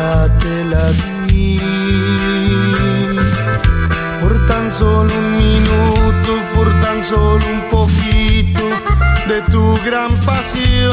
vida te la di. Por tan solo un minuto, por tan solo un poquito de tu gran pasión.